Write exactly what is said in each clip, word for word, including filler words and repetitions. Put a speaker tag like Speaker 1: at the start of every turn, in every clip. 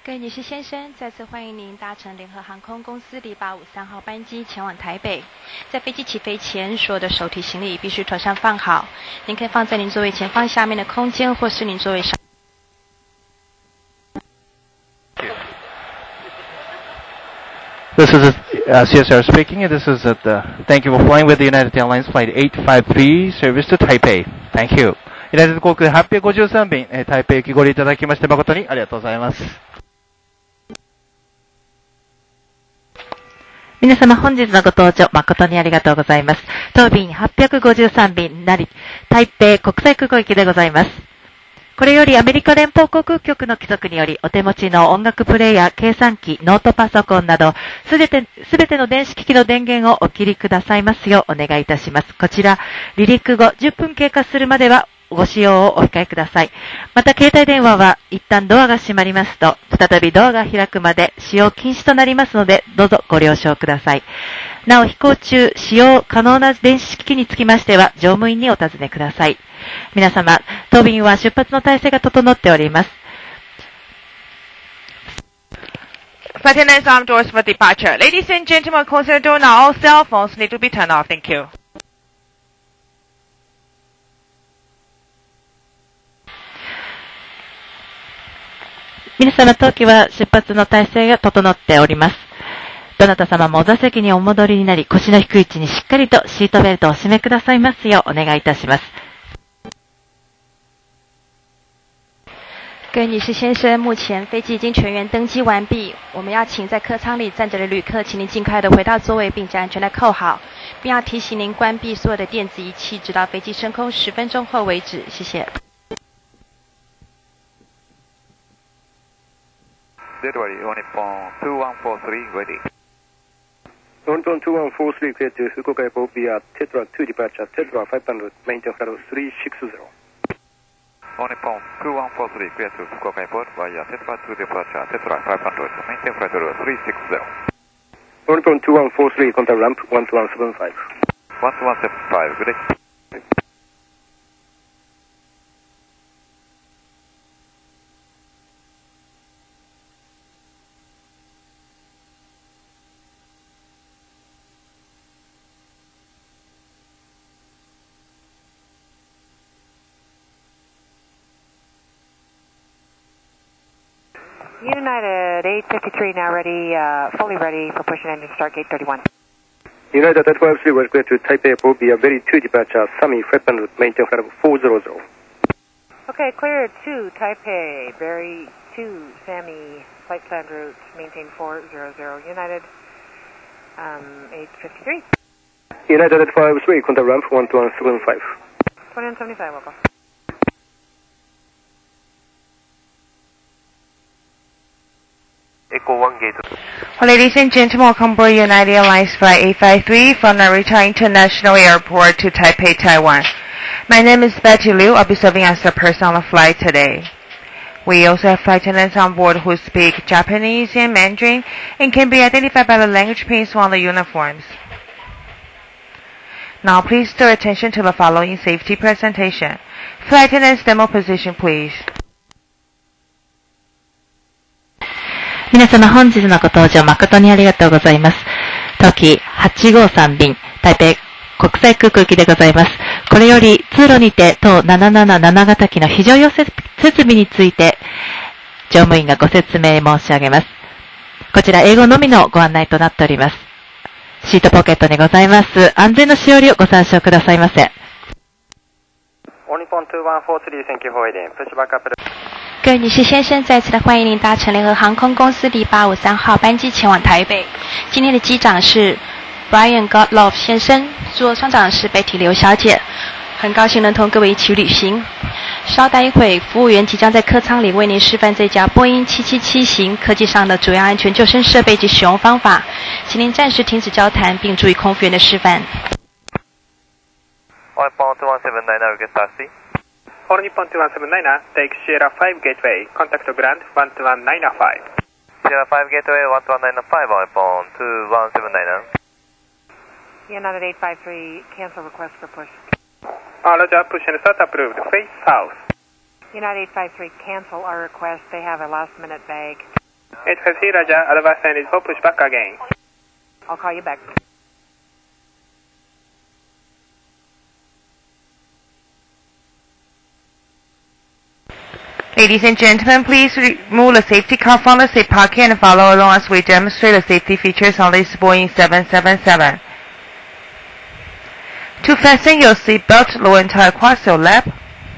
Speaker 1: 各位女士先生，再次欢迎您搭乘联合航空公司零八五三号班机前往台北。在飞机起飞前，所有的手提行李必须妥善放好。您可以放在您座位前方下面的空间，或是您座位上。
Speaker 2: This is uh, C S R speaking, and this is at the, thank you for flying with the United Airlines Flight eight five three, service to Taipei. Thank you. ユナイテッド航空はっぴゃくごじゅうさん便、えー、台北行きご利用いただきまして誠にありがとうございます。
Speaker 3: 皆様本日のご搭乗誠にありがとうございます。当便はっぴゃくごじゅうさん便なり、台北国際空港行きでございます。これよりアメリカ連邦航空局の規則により、お手持ちの音楽プレイヤー、計算機、ノートパソコンなど、すべて、すべての電子機器の電源をお切りくださいますようお願いいたします。こちら、離陸後じゅっぷん経過するまでは、ご使用をお控えください。また、携帯電話は一旦ドアが閉まりますと、再びドアが開くまで使用禁止となりますので、どうぞご了承ください。なお、飛行中、使用可能な電子機器につきましては、乗務員にお尋ねください。皆様、当便は出発の体制が整っております。
Speaker 4: Flight attendants arm doors for departure. Ladies and gentlemen, close the door now. All cell phones need to be turned off. Thank you.
Speaker 3: 皆様、当機は出発の体制が整っております。どなた様もお座席にお戻りになり、腰の低い位置にしっかりとシートベルトをお締めくださいますようお願いいたします。
Speaker 1: 各位女士先生，目前飞机已经全员登机完毕。我们要请在客舱里站着的旅客，请您尽快的回到座位，并将安全带扣好，并要提醒您关闭所有的电子仪器，直到飞机升空十分钟后为止。谢谢。
Speaker 5: Delaware, Nippon two one four three, ready.
Speaker 6: Nippon two one four three, clear to Fukuoka Airport via Tetra two departure, Tetra five hundred, maintain flight three six zero.
Speaker 5: Nippon two one four three, clear to Fukuoka Airport via Tetra two departure, Tetra five hundred, maintain flight three six zero.
Speaker 6: Nippon two one four three, contact ramp one two one seven five.
Speaker 5: one two one seven five, good day.
Speaker 7: United eight fifty-three now ready, uh, fully ready for pushing engine start gate thirty-one.
Speaker 6: United eight five three was clear to Taipei Airport via Berry two departure, Sami five hundred, maintain flight four hundred.
Speaker 7: Okay, clear to Taipei, Berry two, Sami, flight plan route, maintain four hundred, United um, eight fifty-three.
Speaker 6: United eight five three, contact ramp one two one seven five.
Speaker 7: twenty-one seventy-five, welcome.
Speaker 5: Echo one gate.
Speaker 4: Well, ladies and gentlemen, welcome aboard United Airlines Flight eight five three from Narita International Airport to Taipei, Taiwan. My name is Betty Liu. I'll be serving as the person on the flight today. We also have flight attendants on board who speak Japanese and Mandarin and can be identified by the language pins on the uniforms. Now, please draw attention to the following safety presentation. Flight attendants demo position, please.
Speaker 3: 皆様本日のご搭乗誠にありがとうございます。当機はちごさん便、台北国際空港行きでございます。これより通路にて当ななななな型機の非常用設備について乗務員がご説明申し上げます。こちら英語のみのご案内となっております。シートポケットにございます安全のしおりをご参照くださいませ。
Speaker 6: Nippon two one four three, thank you for waiting. Push back up.
Speaker 1: 各位女士先生，再次的欢迎您搭乘联合航空公司零八五三号班机前往台北。今天的机长是 Brian Godlove 先生，座舱长是 Betty 刘小姐。很高兴能同各位一起旅行。稍待一会，服务员即将在客舱里为您示范这架波音七七七型客机上的主要安全救生设备及使用方法，请您暂时停止交谈，并注意空服员的示范。
Speaker 5: Nippon two one seven nine, get taxi.
Speaker 6: All Nippon two one seven nine, take Sierra five gateway, contact ground one two one nine five.
Speaker 5: Sierra five gateway one two one nine five, Nippon two one seven nine.
Speaker 7: United eight five three, cancel request for push.
Speaker 6: Uh, Roger, push and start approved, face south.
Speaker 7: United eight five three, cancel our request. They have a last minute bag.
Speaker 8: eight five three, Roger. Advance sign is for pushback again.
Speaker 7: I'll call you back.
Speaker 4: Ladies and gentlemen, please remove the safety car from the safe pocket and follow along as we demonstrate the safety features on this Boeing seven seven seven. To fasten your seatbelt, lower and tie across your lap.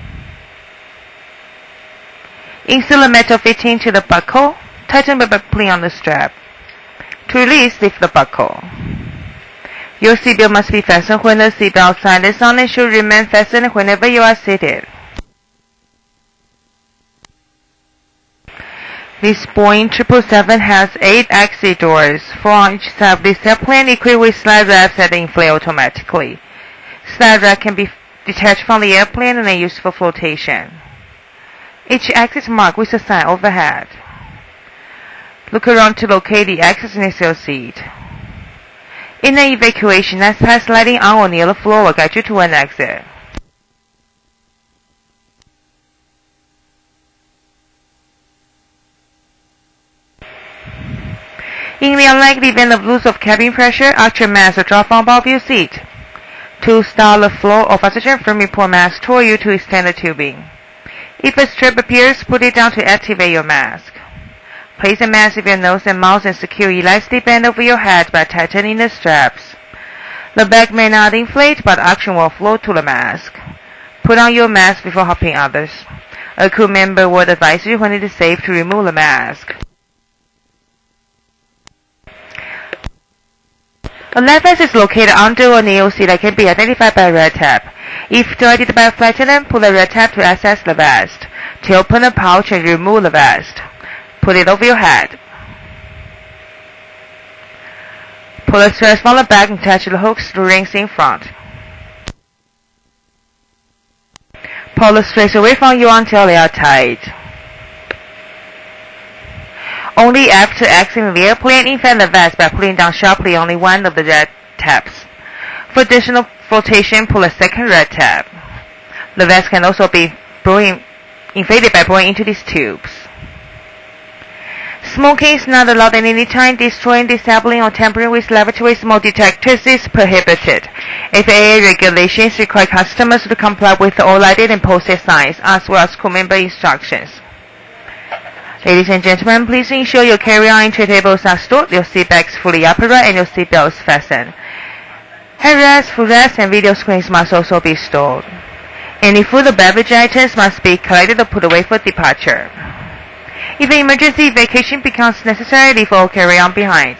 Speaker 4: Insert the metal fitting to the buckle. Tighten perfectly on the strap. To release, lift the buckle. Your seatbelt must be fastened when the seatbelt sign is on and should remain fastened whenever you are seated. This Boeing seven seven seven has eight exit doors, four on each side of this airplane, equipped with slide racks that inflate automatically. Slide rack can be detached from the airplane and are used for flotation. Each exit is marked with a sign overhead. Look around to locate the exit next to your seat. In an evacuation, exercise sliding on or near the floor will guide you to an exit. In the unlikely event of loss of cabin pressure, arch your mask or drop from above your seat. To start the floor of oxygen firmly pull mask toward you to extend the tubing. If a strip appears, put it down to activate your mask. Place the mask over your nose and mouth and secure elastic band over your head by tightening the straps. The bag may not inflate, but oxygen will flow to the mask. Put on your mask before helping others. A crew member will advise you when it is safe to remove the mask. The life vest is located under a nail seat that can be identified by a red tab. If directed by a flight attendant, pull the red tab to access the vest. To open the pouch and remove the vest, put it over your head. Pull the straps from the back and attach the hooks to the rings in front. Pull the straps away from you until they are tight. Only after exiting the airplane, inflate the vest by pulling down sharply only one of the red tabs. For additional flotation, pull a second red tab. The vest can also be blowing, inflated by blowing into these tubes. Smoking is not allowed at any time. Destroying, disabling, or tampering with laboratory smoke detectors is prohibited. F A A regulations require customers to comply with all lighted and posted signs, as well as crew member instructions. Ladies and gentlemen, please ensure your carry-on and tray tables are stored, your seat bags fully upright, and your seat belts fastened. Headrests, footrests, and video screens must also be stored. Any food or beverage items must be collected or put away for departure. If an emergency evacuation becomes necessary, leave all carry-on behind.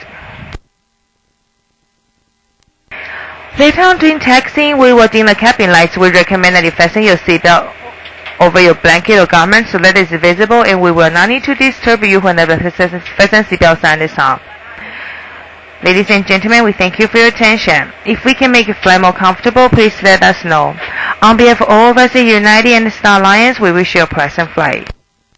Speaker 4: Later on during taxiing, we will dim the cabin lights. We recommend that you fasten your seatbelt over your blanket or garment so that it is visible, and we will not need to disturb you when the fasten seatbelt sign is on. Ladies and gentlemen, we thank you for your attention. If we can make your flight more comfortable, please let us know. On behalf of all of us at United and the Star Alliance, we wish you a pleasant flight.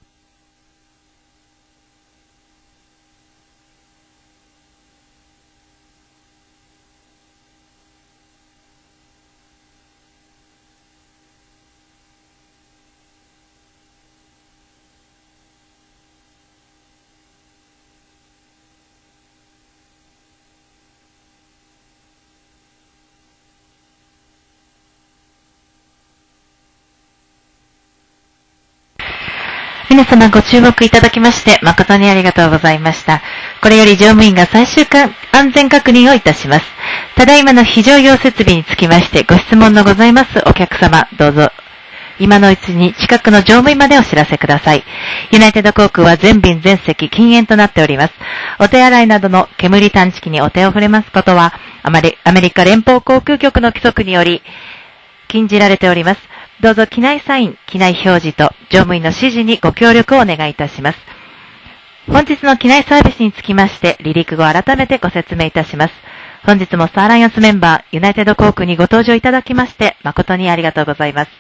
Speaker 3: 皆様ご注目いただきまして誠にありがとうございました。これより乗務員が最終安全確認をいたします。ただいまの非常用設備につきましてご質問のございますお客様、どうぞ今のうちに近くの乗務員までお知らせください。ユナイテッド航空は全便全席禁煙となっております。お手洗いなどの煙探知機にお手を触れますことはアメリカ連邦航空局の規則により禁じられております。どうぞ機内サイン、機内表示と乗務員の指示にご協力をお願いいたします。本日の機内サービスにつきまして離陸後改めてご説明いたします。本日もスターアライアンスメンバーユナイテッド航空にご搭乗いただきまして誠にありがとうございます。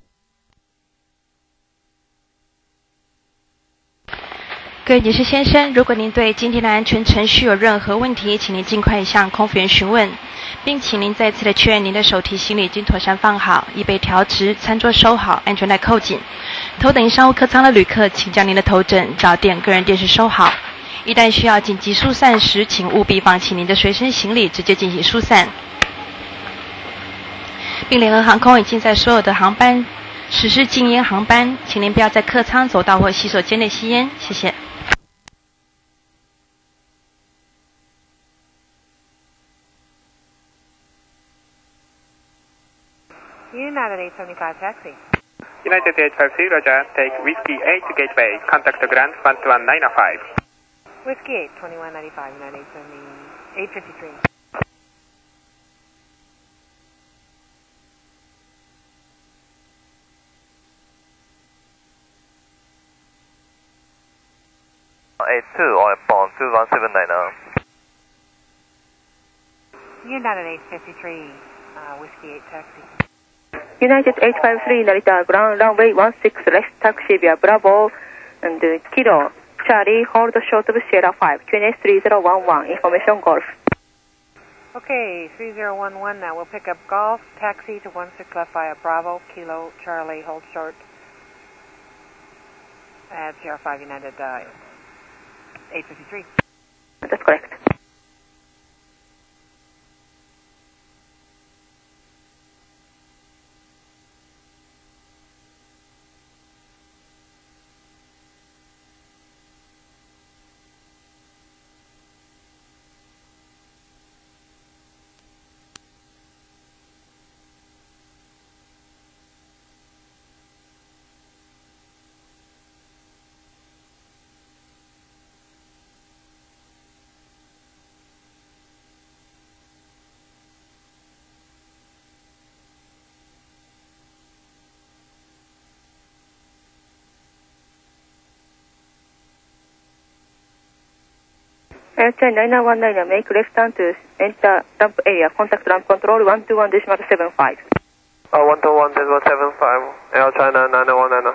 Speaker 1: 各位女士先生，如果您对今天的安全程序有任何问题，请您尽快向空服员询问，并请您再次的确认您的手提行李已经妥善放好，椅背调直，餐桌收好，安全带扣紧。头等商务客舱的旅客，请将您的头枕、脚垫、个人电视收好。 一旦需要紧急疏散时，请务必放弃您的随身行李，直接进行疏散。并联合航空已经在所有的航班实施禁烟航班，请您不要在客舱、走道或洗手间内吸烟，谢谢。
Speaker 7: United eight seventy-five taxi.
Speaker 8: United eight five three, Roger. Take Whiskey eight to Gateway. Contact Grand one two one nine five.
Speaker 7: Whiskey eight, twenty-one ninety-five, United eight fifty-three.
Speaker 9: eight two on phone two one seven nine now.
Speaker 7: United eight fifty-three, uh, Whiskey eight taxi.
Speaker 10: United eight five three, Narita, ground runway one six left, taxi via Bravo and uh, Kilo, Charlie, hold short of Sierra five, Q N S three zero one one, information golf.
Speaker 7: Okay, three zero one one now. We'll pick up golf, taxi to one six left via Bravo, Kilo, Charlie, hold short at Sierra five, United uh, eight fifty-three.
Speaker 10: That's correct. Airtrain nine nine one nine, make left turn to enter ramp area. Contact ramp control one two one decimal seven five.
Speaker 9: Oh, one two one decimal seven five. Air China nine nine one nine.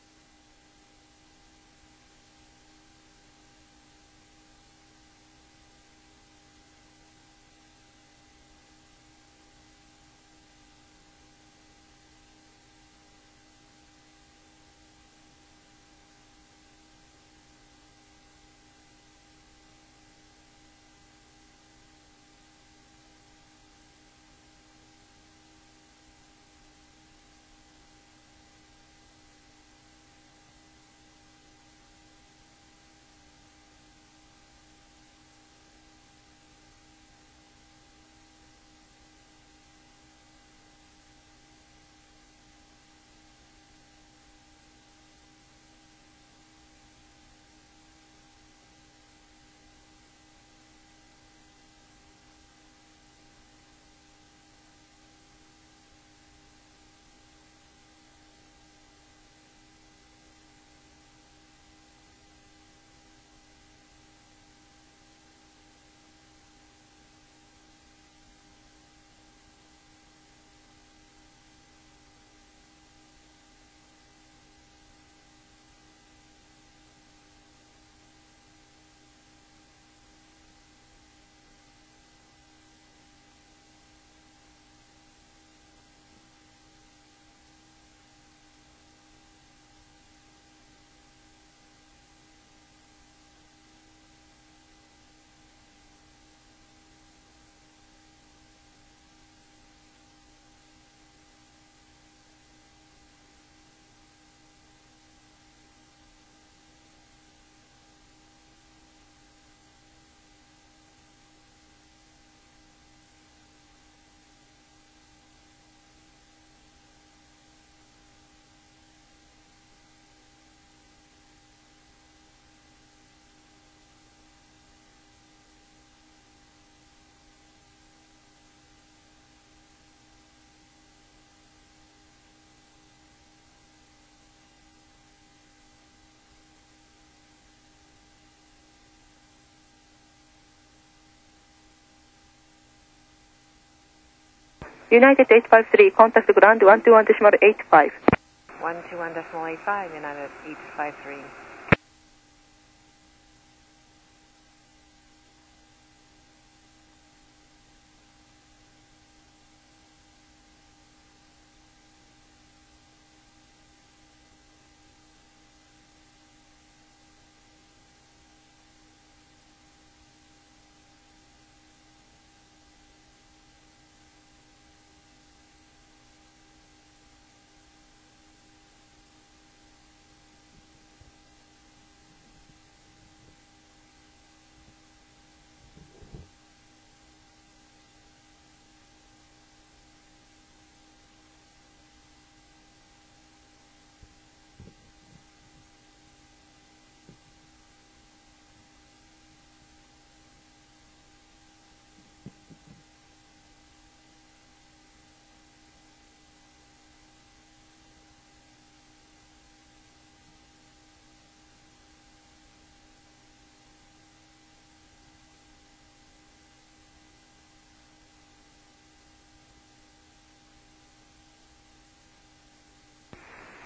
Speaker 10: United eight five three, contact ground one two one decimal eight five.
Speaker 7: one two one decimal eight five, United eight five three.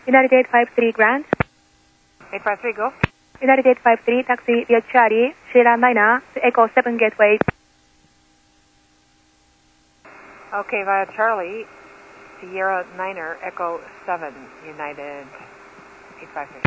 Speaker 10: United eight five three Grand.
Speaker 7: eight five three, go.
Speaker 10: United eight five three, taxi via Charlie, Sierra Niner, to Echo seven Gateway.
Speaker 7: Okay, via Charlie, Sierra Niner, Echo seven, United eight five three.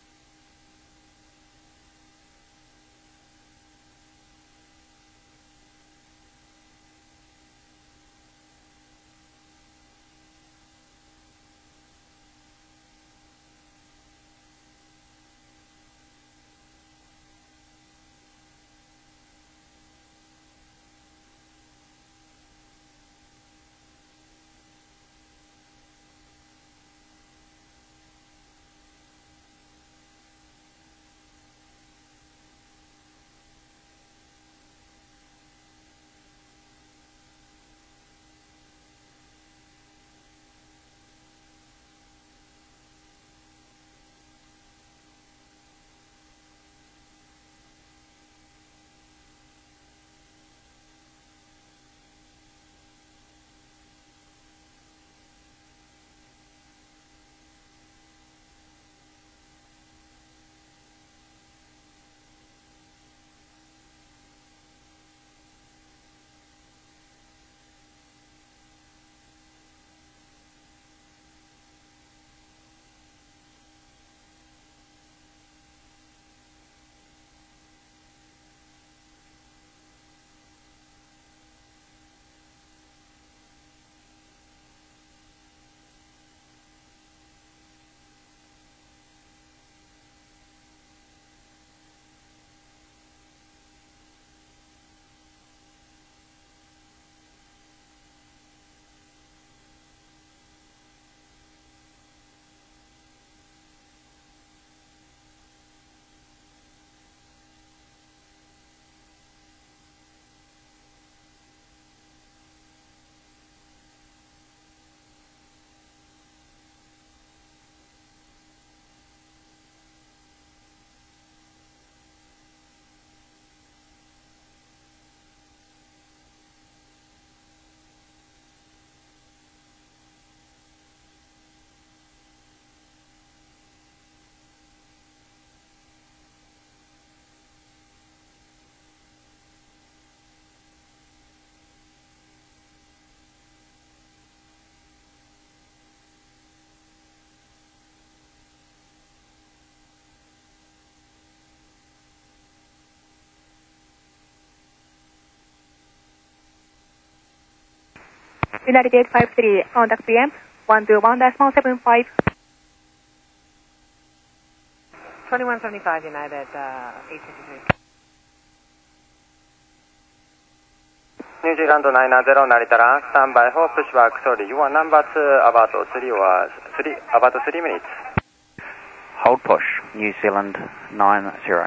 Speaker 10: United eight five three, contact P M, one two one decimal seven five.
Speaker 7: twenty-one seventy-five, United uh, eight fifty-three.
Speaker 11: New Zealand nine zero, Naritara, stand by for pushback, sorry, you are number two, about three or three, about three minutes.
Speaker 12: Hold push, New Zealand nine zero.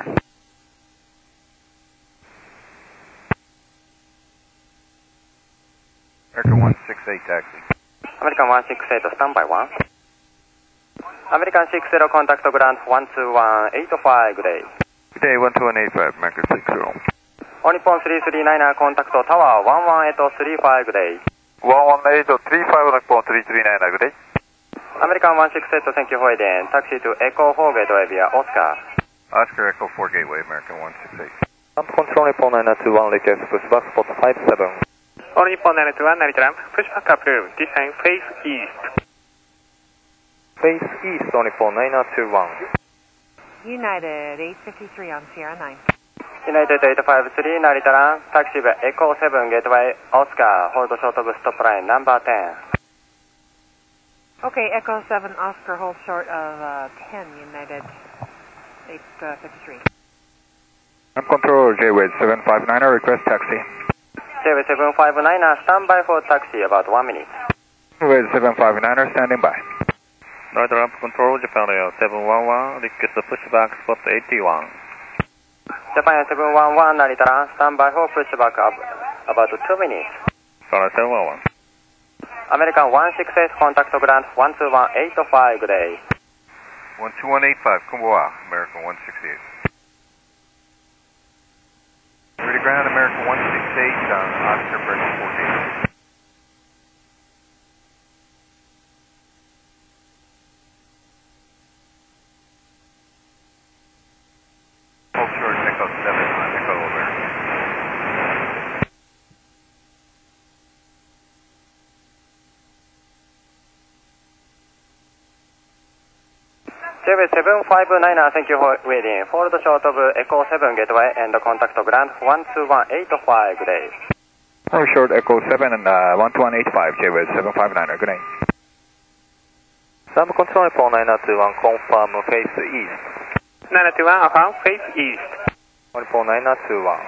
Speaker 5: American one six eight, taxi.
Speaker 11: American one six eight, stand by one. American six zero, contact ground one two one eight five, good day.
Speaker 5: Good day, one two one eight five, American six zero.
Speaker 11: Onipon three three nine, contact tower one one eight three five, good day.
Speaker 5: one one eight three five, Onipon three three nine, good day.
Speaker 11: American one six eight, thank you for waiting. Taxi to Echo four Gateway via Oscar.
Speaker 5: Oscar Echo four Gateway, American one six eight.
Speaker 13: Control Nippon nine two one, request pushback spot five seven.
Speaker 8: All Nippon nine two one, Naritara, pushback approved. Descend face east.
Speaker 13: Face east, Nippon nine two one.
Speaker 7: United eight fifty-three on Sierra nine.
Speaker 11: United eight five three, Naritara, taxi by Echo seven Gateway, Oscar, hold short of stop line number ten.
Speaker 7: Okay, Echo seven, Oscar, hold short of uh, ten, United eight fifty-three.
Speaker 5: Control J-Wade seven five nine, request taxi.
Speaker 11: J-Wade seven five nine, stand by for taxi, about one minute.
Speaker 5: J-Wade seven five nine, standing by.
Speaker 13: Northern Ramp Control, Japan Air seven one one, request pushback spot eighty-one.
Speaker 11: Japan Air seven one one, Naritara, stand by for pushback up, about two minutes.
Speaker 13: Sorry, seven one one.
Speaker 11: American one six eight, contact ground one two one eight five, good day.
Speaker 5: one two one eight five, Kumbawa, American one six eight. Ready ground, American one six eight, on Oscar Berkeley fourteen.
Speaker 11: J-Way seven five nine, thank you for waiting. Hold short of Echo seven gateway and contact ground one two one eight five, good day.
Speaker 5: Hold short Echo seven and uh, one two one eight five, J-Way seven five nine, good day.
Speaker 13: Sub control Nippon nine two one, confirm face east.
Speaker 8: nine two one, affirm face east.
Speaker 13: Nippon nine two one.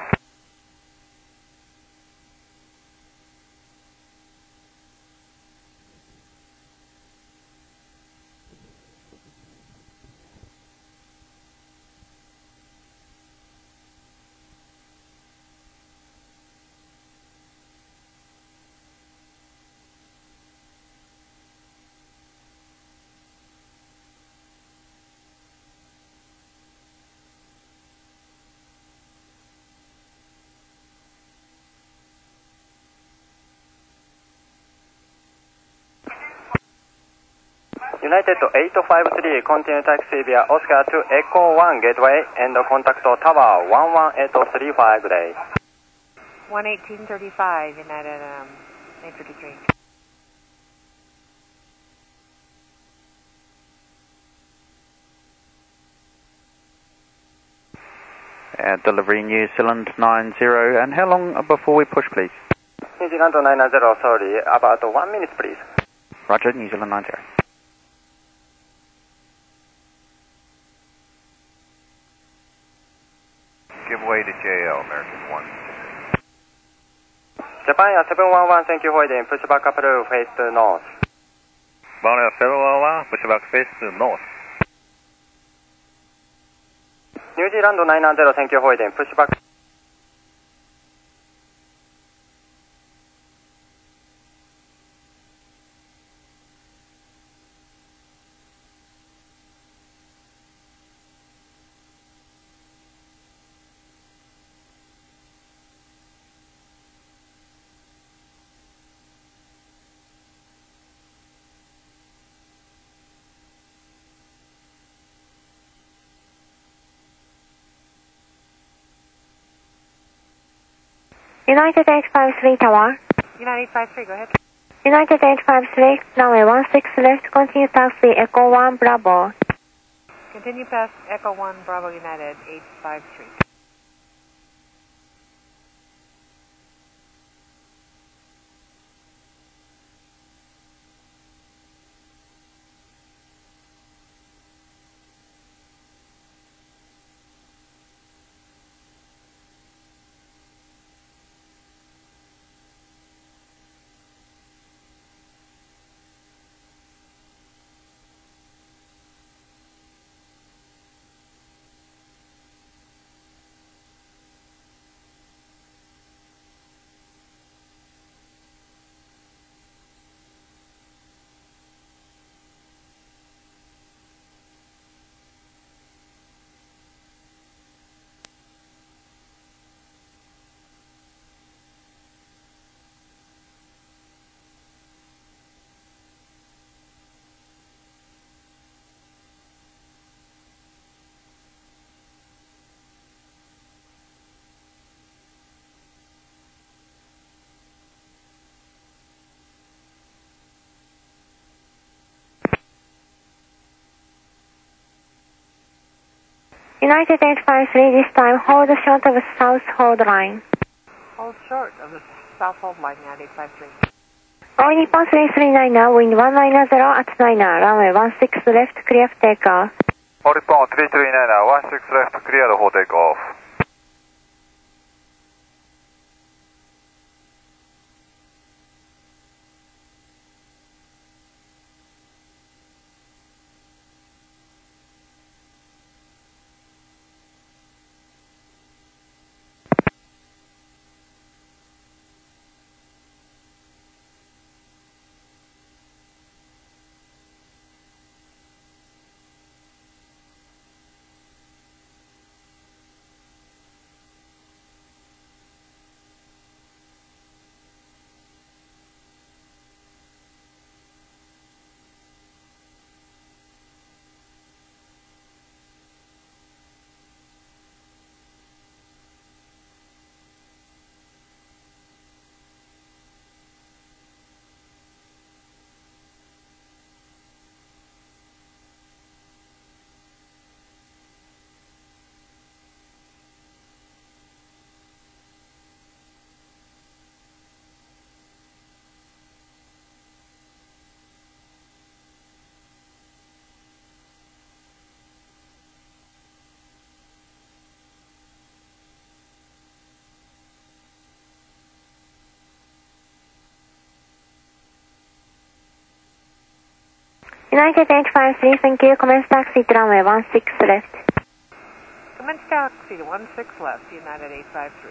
Speaker 11: United eight five three, continue taxi via Oscar to Echo one gateway and contact tower one one eight three five, good day.
Speaker 7: one eighteen thirty-five, United um, eight fifty-three.
Speaker 12: Uh, delivery New Zealand nine zero, and how long before we push, please?
Speaker 11: New Zealand nine zero, sorry, about one minute, please.
Speaker 12: Roger, New Zealand nine zero.
Speaker 5: Give way to J L, American one.
Speaker 11: Japan Air seven one one, thank you for waiting. Push back approach, face to north.
Speaker 13: Japan Air seven one one, push back face to north.
Speaker 11: New Zealand nine zero, thank you for waiting. Push back.
Speaker 10: United eight five three Tower.
Speaker 7: United eight five three, go ahead.
Speaker 10: United eight five three, runway one six left, continue taxi Echo one Bravo.
Speaker 7: Continue past Echo one Bravo United eight five three.
Speaker 10: United eight five three, this time hold short of south hold line.
Speaker 7: Hold short of the south hold line, United eight five three.
Speaker 10: All Nippon three three nine, wind one nine zero at nine, runway one six left, clear for takeoff.
Speaker 5: All Nippon three three nine, one six left, clear for takeoff.
Speaker 14: United eight five three, thank you. Commence taxi to runway one six left.
Speaker 7: Commence taxi to one six left, United eight five three.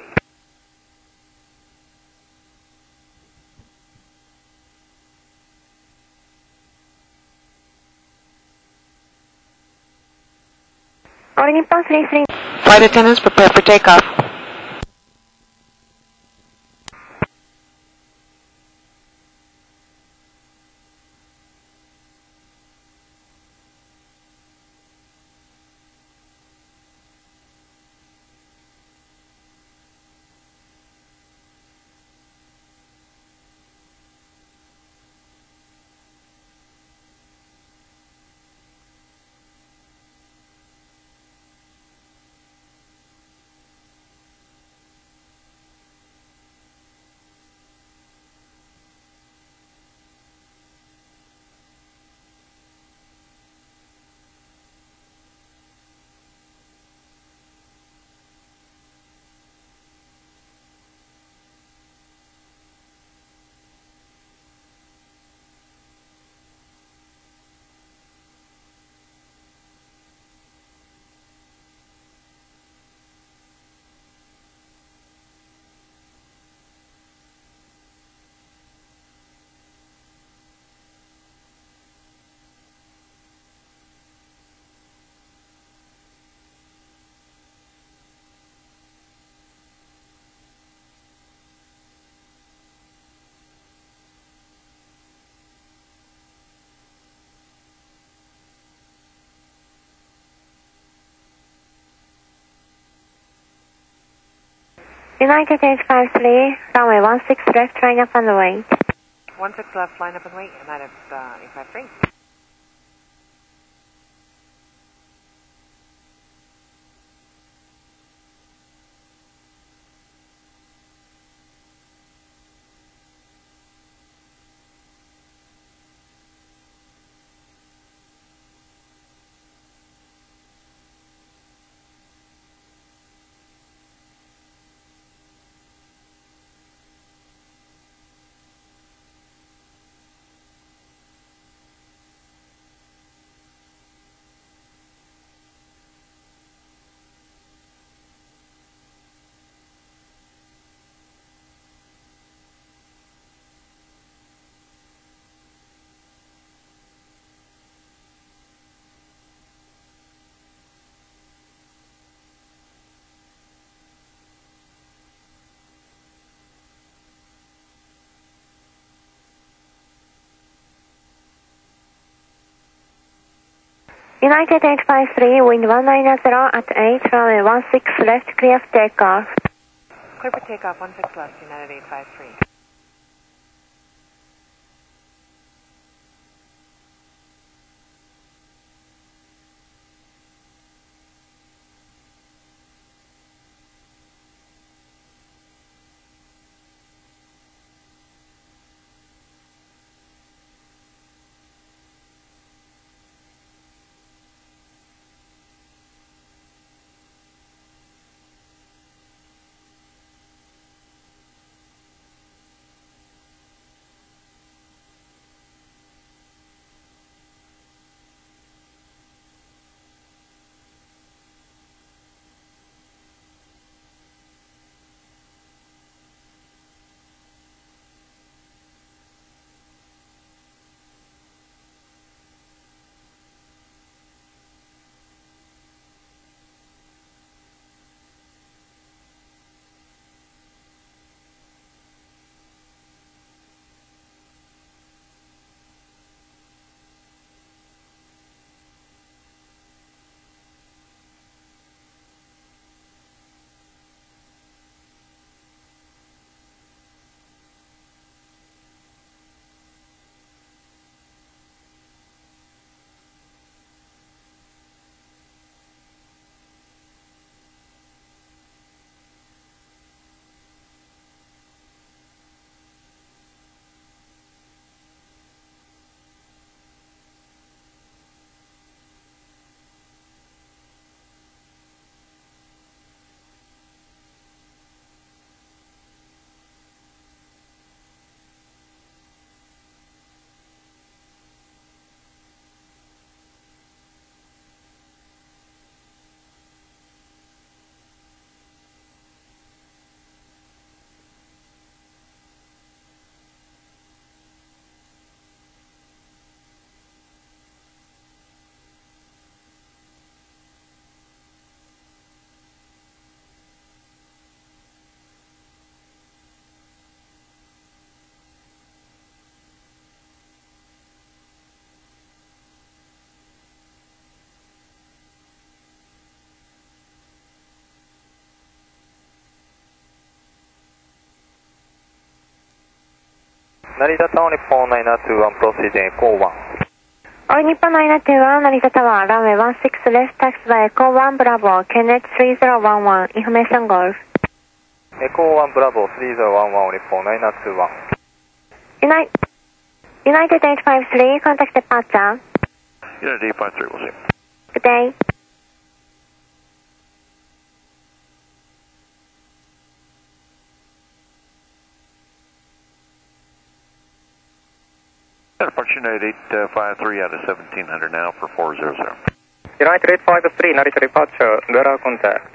Speaker 14: All Nippon three three.
Speaker 4: Flight attendants prepare for takeoff.
Speaker 14: United eight five three, runway one six left, line up and wait.
Speaker 7: one six left, line up and wait, United uh, eight five three.
Speaker 14: United eight five three, wind one nine zero at eight, runway one six left, clear for takeoff.
Speaker 7: Clear for takeoff, one six left, United eight five three.
Speaker 9: 成田タワー日本ナイナーツーワンプロシーデンエコーワン。
Speaker 14: All Nippon nine nine two one, Narita Tower, runway one six left, taxi by Echo one, Bravo, K N E T three zero one one, information Golf.
Speaker 9: エコーワンブラボースリーゼロワンワン日本ナイナーツーワン。
Speaker 14: United, United eight five three, contact departure.
Speaker 5: United eight five three, we'll see.
Speaker 14: Good day.
Speaker 5: Departure United eight five three out of seventeen hundred now for four zero zero.
Speaker 11: United eight five three, Narita departure, radar contact.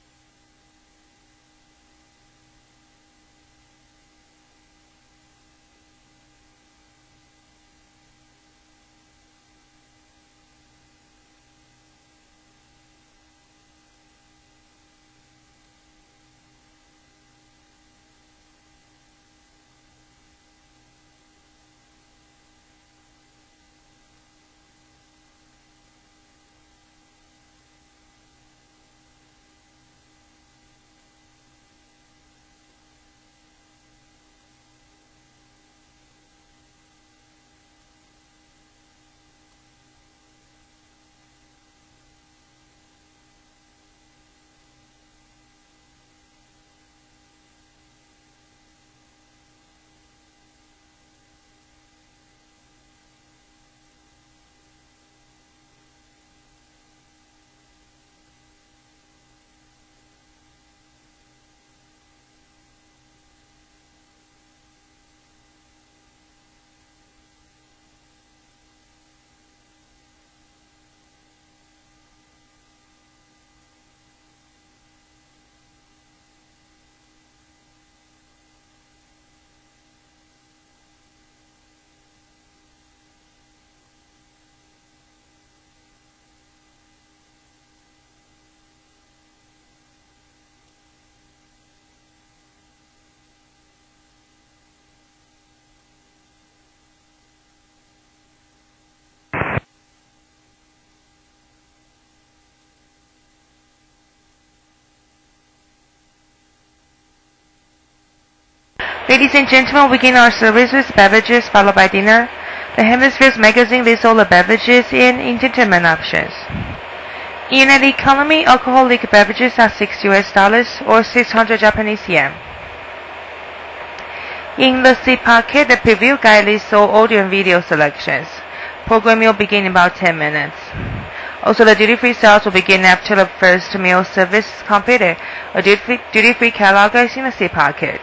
Speaker 4: Ladies and gentlemen, we begin our service with beverages followed by dinner. The Hemispheres magazine lists all the beverages and entertainment options. In an economy, alcoholic beverages are six U S dollars or six hundred Japanese yen. In the seat pocket, the preview guide lists all audio and video selections. Program will begin in about ten minutes. Also, the duty-free sales will begin after the first meal service is completed. A duty-free, duty-free catalog is in the seat pocket.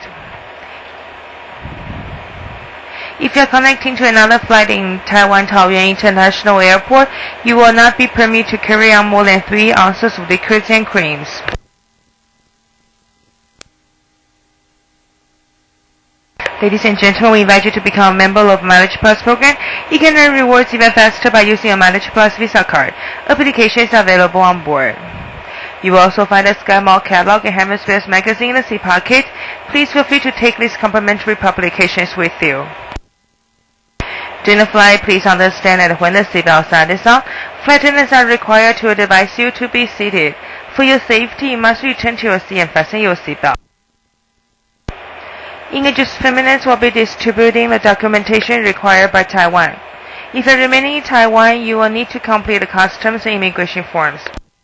Speaker 4: If you are connecting to another flight in Taiwan Taoyuan International Airport, you will not be permitted to carry on more than three ounces of liquids and creams. Ladies and gentlemen, we invite you to become a member of Mileage Plus program. You can earn rewards even faster by using a Mileage Plus Visa card. Application is available on board. You will also find a Sky Mall catalog and Hemispheres magazine in the seat pocket. Please feel free to take these complimentary publications with you. During the flight, please understand that when the seatbelt sign is on, flight attendants are required to advise you to be seated. For your safety, you must return to your seat and fasten your seatbelt. In just a few minutes, we'll be distributing the documentation required by Taiwan. If you're remaining in Taiwan, you will need to complete the customs and immigration forms.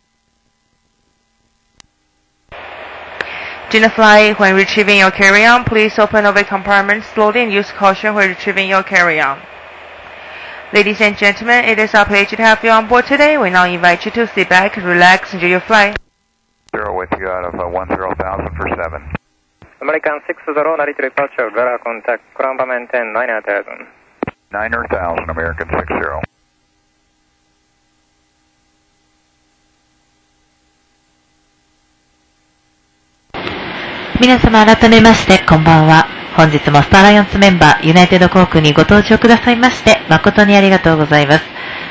Speaker 4: During the flight, when retrieving your carry-on, please open over compartments slowly and use caution when retrieving your carry-on. Ladies and gentlemen, it is our pleasure to have you on board today. We now invite you to sit back, relax, enjoy your flight.
Speaker 5: Zero with you out of uh, one zero thousand for seven.
Speaker 11: American six zero, Narita departure, radar contact, ground bar maintain nine thousand.
Speaker 5: Niner thousand, American six zero.
Speaker 3: 皆様改めましてこんばんは。本日もスターライオンズメンバーユナイテッド航空にご搭乗くださいまして誠にありがとうございます。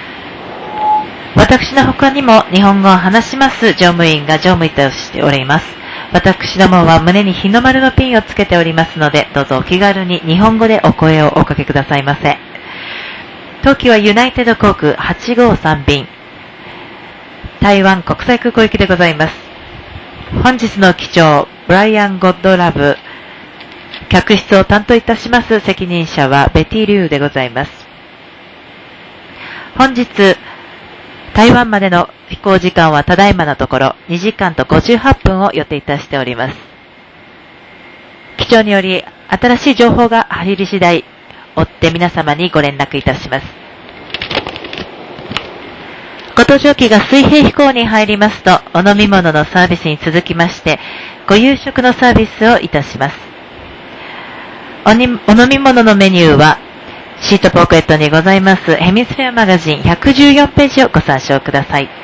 Speaker 3: 私の他にも日本語を話します乗務員が乗務いたしております。私どもは胸に日の丸のピンをつけておりますので、どうぞお気軽に日本語でお声をおかけくださいませ。当機はユナイテッド航空はちごさん便、台湾国際空港行きでございます。本日の機長、ブライアン・ゴッドラブ、 客室を担当いたします責任者はベティ・リュウでございます。本日、台湾までの飛行時間はただいまのところにじかんとごじゅうはっぷんを予定いたしております。機長により新しい情報が入り次第、追って皆様にご連絡いたします。ご搭乗機が水平飛行に入りますと、お飲み物のサービスに続きまして、ご夕食のサービスをいたします。おに、お飲み物のメニューは、シートポケットにございますヘミスフェアマガジンひゃくじゅうよんページをご参照ください。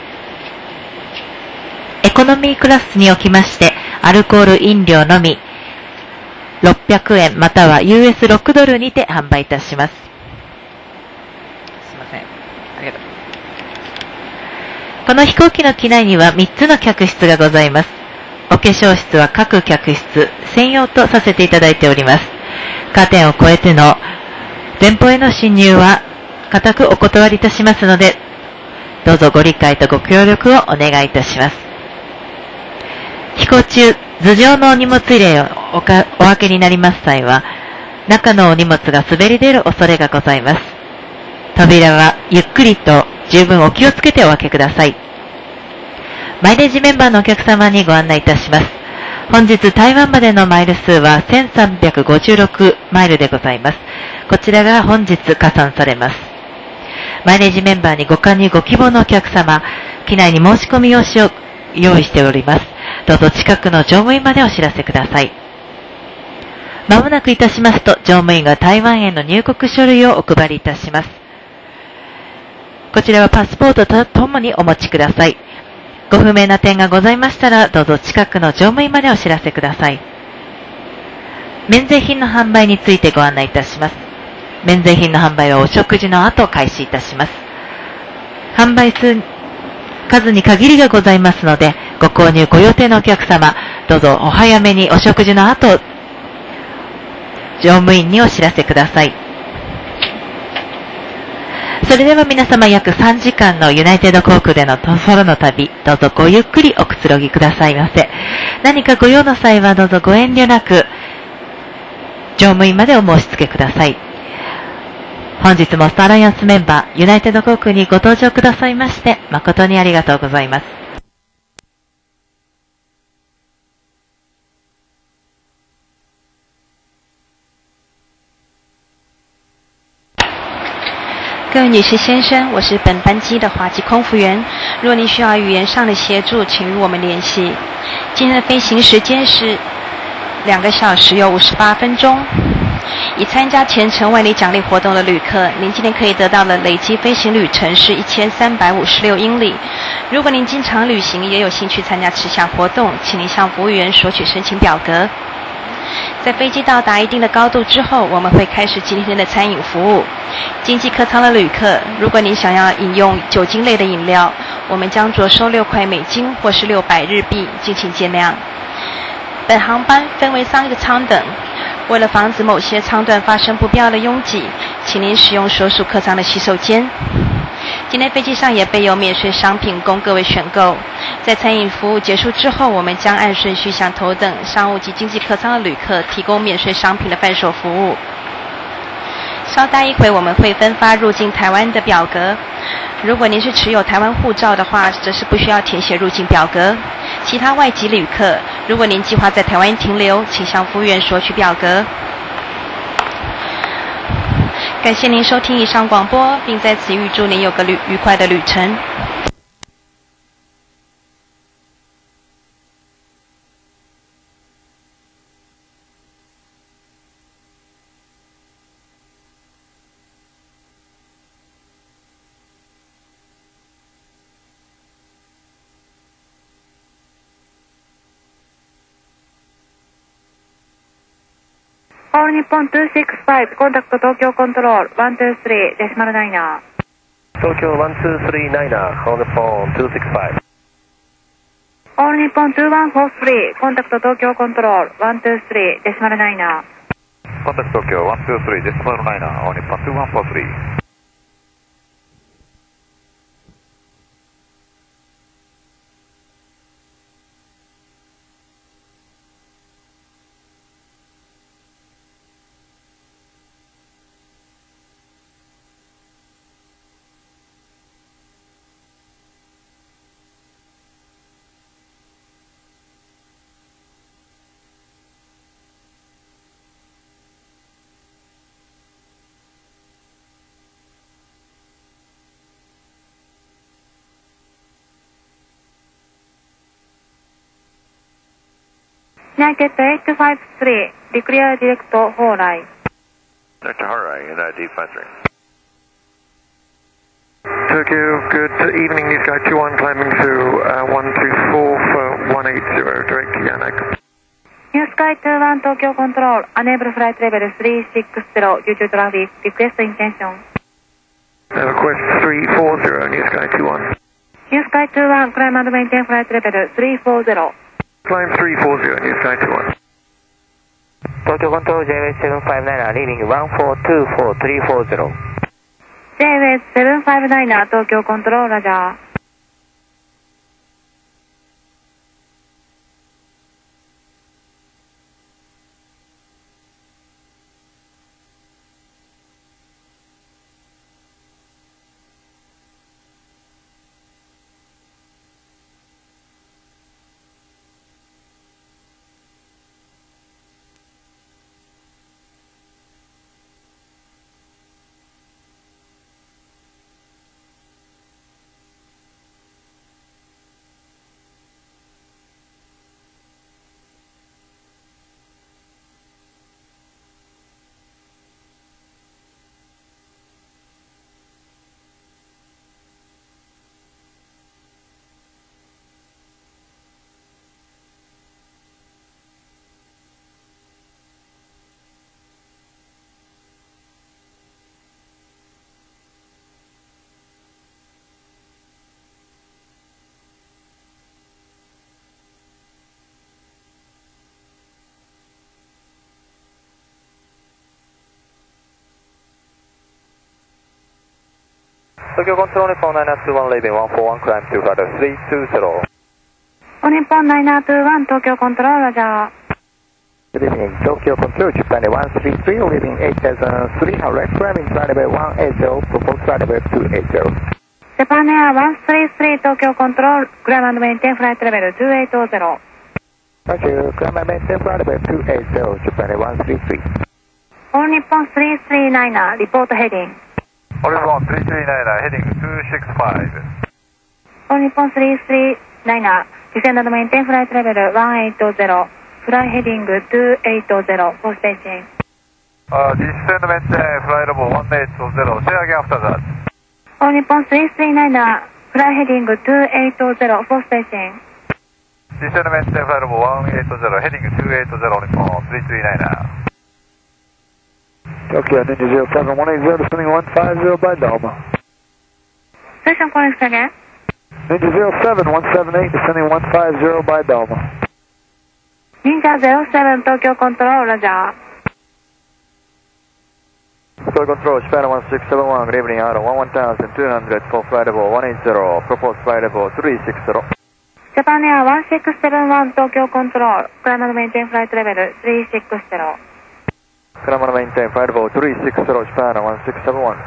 Speaker 3: エコノミークラスにおきまして、アルコール飲料のみ、ろっぴゃくえんまたは ユーエスろく ドルにて販売いたします。すいません。ありがとう。この飛行機の機内にはみっつの客室がございます。お化粧室は各客室専用とさせていただいております。カーテンを越えての前方への侵入は固くお断りいたしますので、どうぞご理解とご協力をお願いいたします。飛行中、頭上のお荷物入れをおかお開けになります際は、中のお荷物が滑り出る恐れがございます。扉はゆっくりと十分お気をつけてお開けください。マイレージメンバーのお客様にご案内いたします。本日台湾までのマイル数はせんさんびゃくごじゅうろくマイルでございます。こちらが本日加算されます。マイレージメンバーにご加入ご希望のお客様、機内に申し込み用紙を用意しております。どうぞ近くの乗務員までお知らせください。まもなくいたしますと、乗務員が台湾への入国書類をお配りいたします。こちらはパスポートとともにお持ちください。ご不明な点がございましたら、どうぞ近くの乗務員までお知らせください。免税品の販売についてご案内いたします。免税品の販売はお食事の後開始いたします。販売数、数に限りがございますので、ご購入ご予定のお客様、どうぞお早めにお食事の後、乗務員にお知らせください。それでは皆様約さんじかんのユナイテッド航空での空の旅、どうぞごゆっくりおくつろぎくださいませ。何かご用の際はどうぞご遠慮なく、乗務員までお申し付けください。本日もスターアライアンスメンバー、ユナイテッド航空にご搭乗くださいまして、誠にありがとうございます。
Speaker 1: 各位女士、先生，我是本班机的华籍空服员。若您需要语言上的协助，请与我们联系。今天的飞行时间是两个小时有五十八分钟。已参加前程万里奖励活动的旅客，您今天可以得到的累积飞行旅程是一千三百五十六英里。如果您经常旅行，也有兴趣参加此项活动，请您向服务员索取申请表格。在飞机到达一定的高度之后，我们会开始今天的餐饮服务。经济客舱的旅客，如果您想要饮用酒精类的饮料，我们将着收六块美金或是六百日币，敬请见谅。本航班分为三个舱等，为了防止某些舱段发生不必要的拥挤，请您使用所属客舱的洗手间。今天飞机上也备有免税商品供各位选购。在餐饮服务结束之后，我们将按顺序向头等、商务及经济客舱的旅客提供免税商品的贩售服务。稍待一会，我们会分发入境台湾的表格。如果您是持有台湾护照的话，则是不需要填写入境表格。其他外籍旅客，如果您计划在台湾停留，请向服务员索取表格。感谢您收听以上广播，并在此预祝您有个旅愉快的旅程。
Speaker 14: All Nippon にーろくご、コンタクト東京コントロールいちにさんデシマルナイナー。
Speaker 15: 東京いちにさんナイナー、All Nippon にーろくご。
Speaker 14: All Nippon にーいちよんさん、コンタクト東京コントロールいちにさんデシマルナイナー。
Speaker 5: コンタクト東京いちにさんデシマルナイナー、All Nippon にーいちよんさん。
Speaker 10: United eight five three, declare direct Horai.
Speaker 15: Doctor Harai, United eight five three.
Speaker 16: Tokyo, good evening, New Sky two one, climbing through uh, one two four for one eight zero, direct to Yanag.
Speaker 10: New Sky two one, Tokyo Control, unable flight level three six zero, due to traffic, request intention.
Speaker 16: Uh, request three four zero, New Sky two one.
Speaker 10: New Sky two one, climb and maintain flight level three four zero.
Speaker 16: Climb three four zero, New Sky two one.
Speaker 11: Tokyo Control, J W seven five nine, leaving one four two four three four zero.
Speaker 10: J W seven five nine, Tokyo Control, Roger.
Speaker 11: Tokyo Control, Nippon nine two one, leaving one four one, climb to flight three two zero.
Speaker 10: Nippon nine two one, Tokyo Control, Roger.
Speaker 11: Good evening, Tokyo Control, Japan one three three, leaving eight thousand three hundred, climbing flight level one eight zero, proposed flight level two eight zero.
Speaker 10: Japan Air one three three, Tokyo Control, climb and maintain flight level two eight zero.
Speaker 11: Roger, climb and maintain flight level two eight zero, Japan Air one three three.
Speaker 10: All Nippon three three nine, report heading.
Speaker 5: All Nippon three three nine, heading two six five.
Speaker 10: All Nippon three three nine, descend and maintain flight level one eight zero, fly heading two eight zero, for staging.
Speaker 5: Uh, descend and maintain flight level one eight zero, say again after that.
Speaker 10: All Nippon three three nine, fly heading two eight zero, for staging.
Speaker 5: Descend and maintain flight level one eight zero, heading two eight zero, Nippon three three nine.
Speaker 16: Tokyo, Ninja zero seven one eight zero, descending one five zero by Delma.
Speaker 10: Station connect again.
Speaker 16: Ninja zero seven one seven eight, descending one five zero by Delma.
Speaker 10: Ninja zero seven, Tokyo Control, Roger.
Speaker 11: Tokyo Control, Japan one six seven one, good evening, out of one thousand two hundred for flight level one eight zero, proposed flight level three six zero.
Speaker 10: Japan Air one six seven one, Tokyo Control, climb and maintain flight level three six zero.
Speaker 11: Climb and maintain flight level three six zero, Japan one six seven one.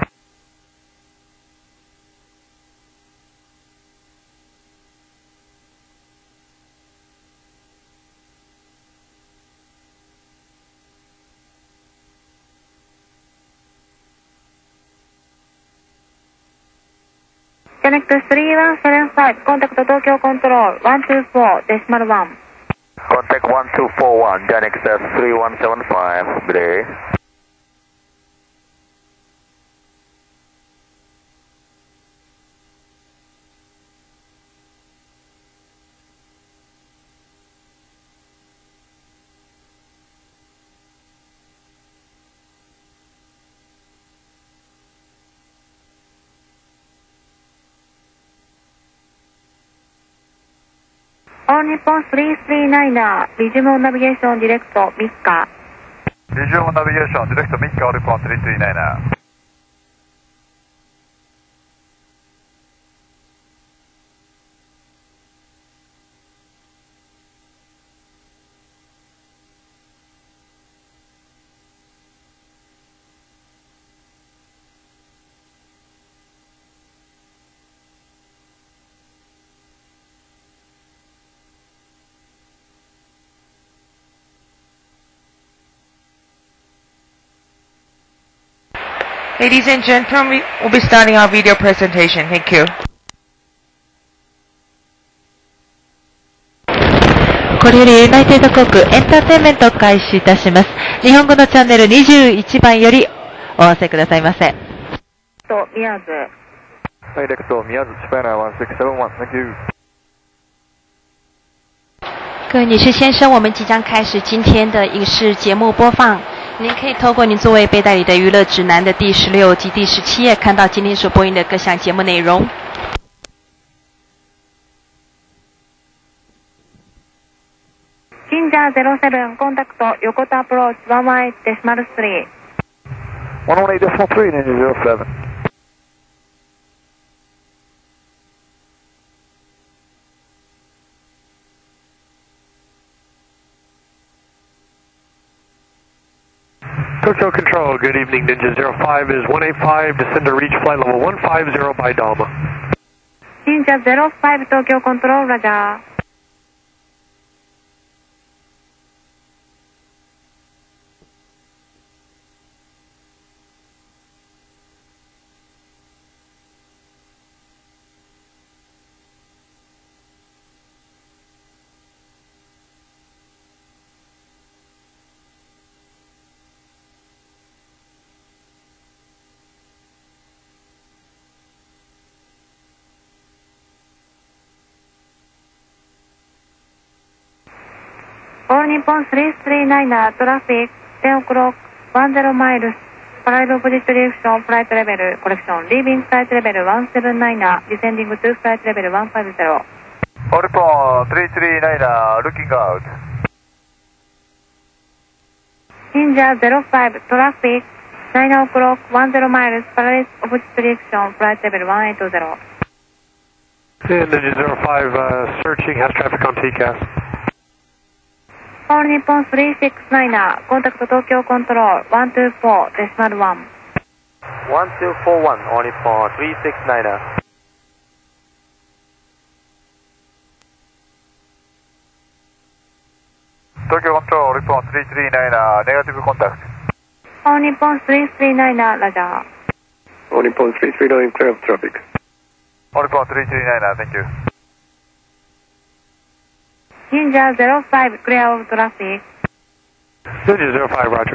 Speaker 10: Connect three one seven five, contact Tokyo Control, one two four, decimal one.
Speaker 11: Contact one two four one, Janex three one seven five, good day.
Speaker 10: All Nippon three three nine, Resume Navigation Direct Mika.
Speaker 5: Resume Navigation Direct Mika, All Nippon three three nine.
Speaker 4: Ladies and gentlemen, we'll be starting our video presentation. Thank you.
Speaker 3: これよりユナイテッド航空エンターテインメントを開始いたします。日本語のチャンネルにじゅういちばんよりお合わせくださいませ。
Speaker 10: と、宮津。
Speaker 17: ダイレクト、宮津、スパイナーいちろくなないち、Thank you。
Speaker 1: 各位女士先生，我们即将开始今天的影视节目播放。您可以透过您座位背带里的娱乐指南的第十六及第十七页，看到今天所播映的各项节目内容。
Speaker 10: 信者ゼロセブンコンタクト横田アプローチいちいちデシマルスリー。
Speaker 17: いちいちデシマルスリー、Ninja ゼロセブン。
Speaker 16: Tokyo Control, good evening. Ninja zero five is one eight five, descend to reach flight level one five zero by Dama.
Speaker 10: 信者ゼロファイブ東京コントロールラジャー。All Nippon さんさんきゅうトラフィックじゅうオクロックじゅうマイルスパラレルオポジットディレクションフライトレベルコレクションリービングフライトレベルいちななきゅうディセンディングにフライトレベルいちごゼロ。
Speaker 17: All Nippon さんさんきゅう looking out。
Speaker 10: 信者ゼロファイブトラフィックきゅうオクロックじゅうマイルスパラレルオポジットディレクションフライトレベルいちはちゼロ。
Speaker 16: Ninja zero five, uh, searching, has traffic on T C A S。
Speaker 10: All Nippon さんさんきゅうコンタクト東京コントロールいちにーよんデシマルいち。
Speaker 11: いちにーよんいち、All Nippon さんさんきゅう。
Speaker 17: 東京コントロール、All Nippon さんさんきゅう、ネガティブコンタクト。
Speaker 10: All Nippon さんさんきゅうラジャー。
Speaker 6: All Nippon さんさんきゅう clear of traffic。
Speaker 17: All Nippon さんさんきゅう、Thank you。
Speaker 10: 信者ゼロファイブクリアオブトラフィック。
Speaker 16: Ninja zero five, Roger。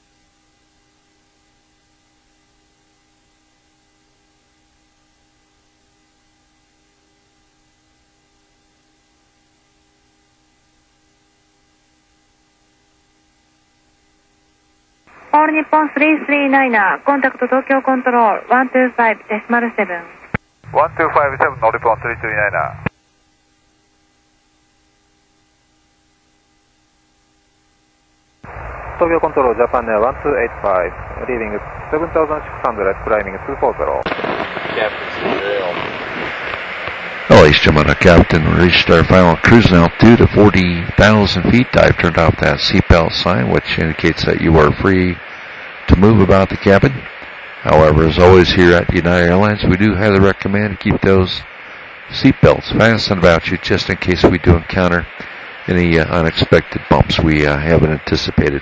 Speaker 10: オールニッポンさんさんきゅうコンタクト東京コントロールいちにーごデシマルセブン。
Speaker 17: いちにーごセブン、All Nippon さんさんきゅう。
Speaker 5: 東京コントロールジャパンエアいちにーはちご、リーディングななせんろくひゃく、クライミングにひゃくよんじゅう。
Speaker 18: Well, ladies and gentlemen, Captain, we reached our final cruise altitude of forty thousand feet. I've turned off that seatbelt sign, which indicates that you are free to move about the cabin. However, as always here at United Airlines, we do highly recommend to keep those seatbelts fastened about you just in case we do encounter any uh, unexpected bumps we uh, haven't anticipated.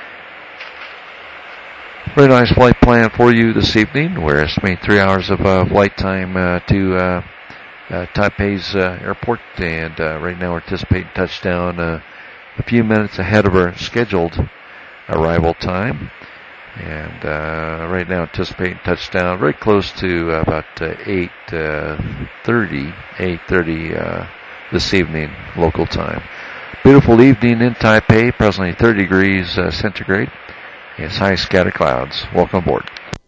Speaker 18: Very nice flight plan for you this evening. We're estimating three hours of uh, flight time uh, to uh, uh, Taipei's uh, airport, and uh, right now we're anticipating touchdown uh, a few minutes ahead of our scheduled arrival time. And uh, right now anticipating touchdown very close to uh, about uh, eight thirty, eight thirty uh, this evening local time. Beautiful evening in Taipei, presently thirty degrees uh, centigrade. It's high scattered clouds. Welcome aboard.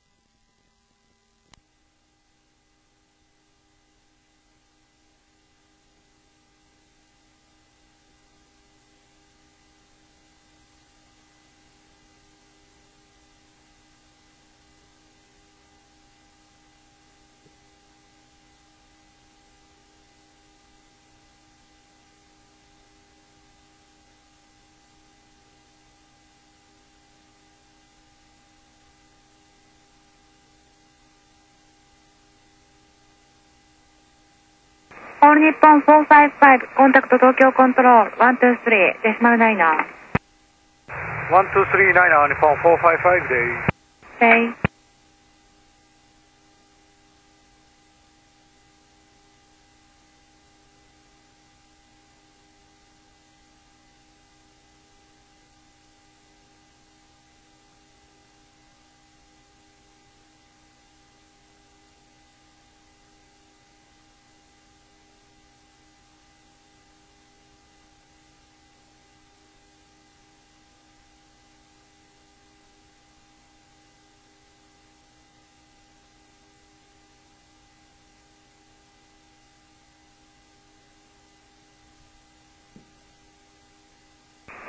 Speaker 10: All Nippon よんごごコンタクト東京コントロールいちにーさんデシマルナイナー。
Speaker 17: いちにーさんナイナー、日本よんごごで。
Speaker 10: はい。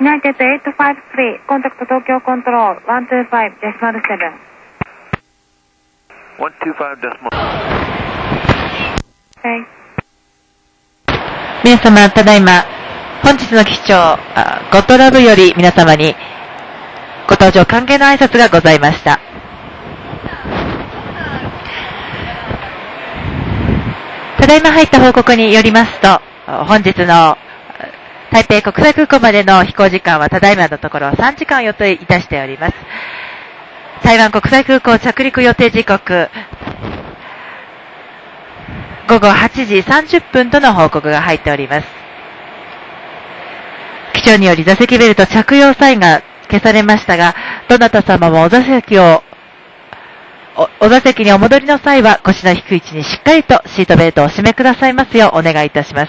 Speaker 10: United エイトファイブスリー、コンタクト東京コントロール、ワンツーファイブデシマルセブン。
Speaker 15: ワンツーファイブデシマル。
Speaker 10: はい。
Speaker 3: 皆様、ただいま、本日の機長、ゴッドラブより皆様にご搭乗歓迎の挨拶がございました。ただいま入った報告によりますと、本日の台北国際空港までの飛行時間はただいまのところさんじかんを予定いたしております。台湾国際空港着陸予定時刻、ごごはちじさんじゅっぷんとの報告が入っております。機長により座席ベルト着用サインが消されましたが、どなた様もお座席をお, お座席にお戻りの際は腰の低い位置にしっかりとシートベルトをお締めくださいますようお願いいたします。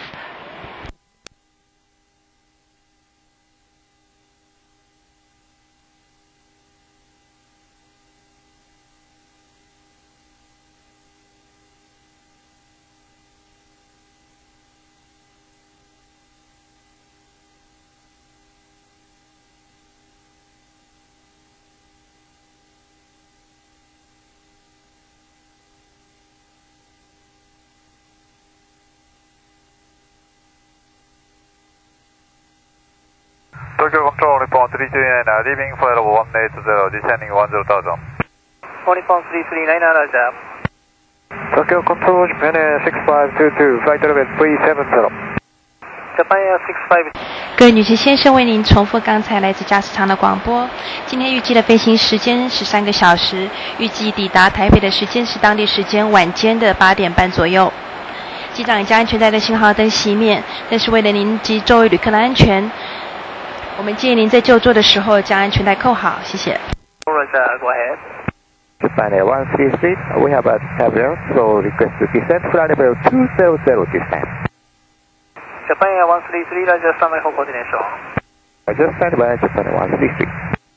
Speaker 17: 東京コントロール、日本さんさんきゅうなな、リービングフライトいちはちゼロ、ディセンディングいちゼロゼロ。
Speaker 9: 日本さんさんきゅうなな、ラジャー。
Speaker 15: 東京コントロール、ジャパンエアろくごにに、フライトレベルさんななゼロ。
Speaker 9: ジャパンエアろくご。
Speaker 1: 各位女士先生，为您重复刚才来自驾驶舱的广播。今天预计的飞行时间是三个小时，预计抵达台北的时间是当地时间晚间的八点半左右。机长已将安全带的信号灯熄灭，但是为了您及周围旅客的安全，我们建议您在就座的时候将安全带扣好，谢谢。
Speaker 9: Roger, go ahead.
Speaker 15: Japan Air one three three, we have a turbulence, so request to descend flight level two zero zero this time.
Speaker 9: Japan Air one three three, Roger, standby for coordination.
Speaker 15: Roger, standby, Japan Air one three three.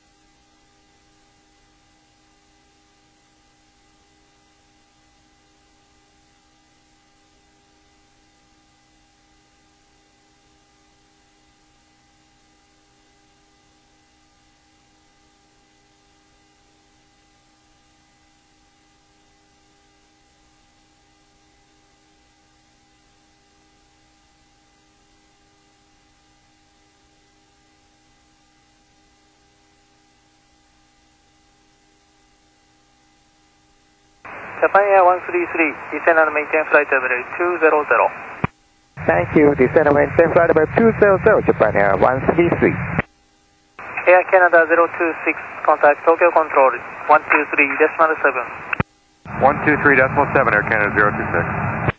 Speaker 9: Japan Air one three three, descend and maintain flight level two zero zero.
Speaker 15: Thank you, descend and maintain flight level two zero zero, Japan Air one three three.
Speaker 9: Air Canada zero two six, contact Tokyo Control one two three decimal seven.
Speaker 17: one two three decimal seven, Air Canada zero two six.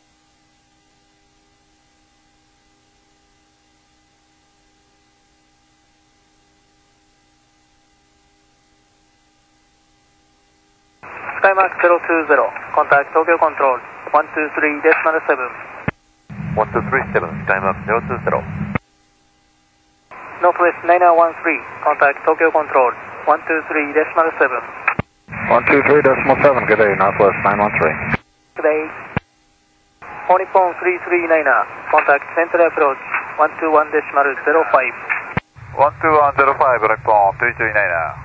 Speaker 9: Skymark zero two zero, contact Tokyo Control one two three decimal seven.
Speaker 17: one two three seven, Skymark zero two zero.
Speaker 9: Northwest nine one three, contact Tokyo Control one two three decimal seven.
Speaker 17: one two three decimal seven, good day, Northwest nine one three.
Speaker 9: Good day. Nippon three three nine, contact Central Approach one two one decimal zero five.
Speaker 17: one two one zero five, Nippon three three nine.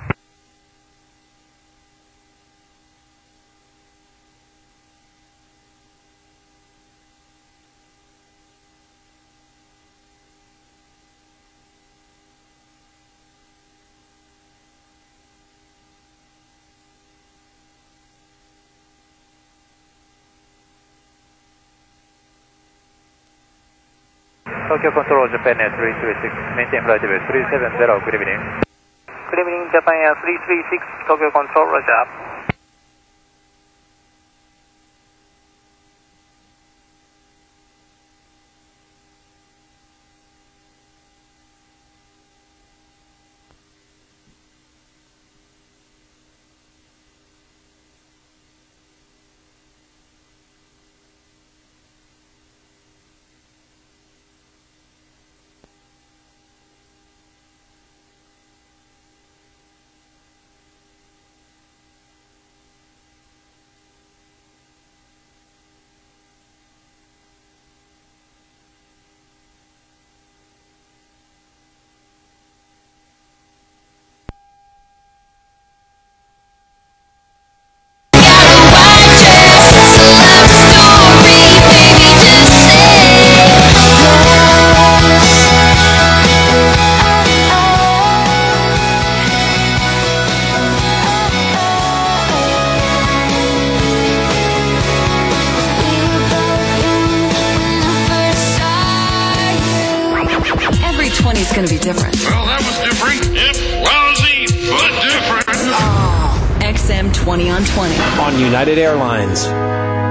Speaker 5: Tokyo Control, Japan Air three three six, maintain flight level three seven zero, good evening.
Speaker 9: Good evening, Japan Air three three six, Tokyo Control, Roger.
Speaker 19: twenty is going to be different.
Speaker 20: Well, that was different. Yep, lousy, but different.
Speaker 19: Oh, X M twenty on twenty.
Speaker 21: On United Airlines.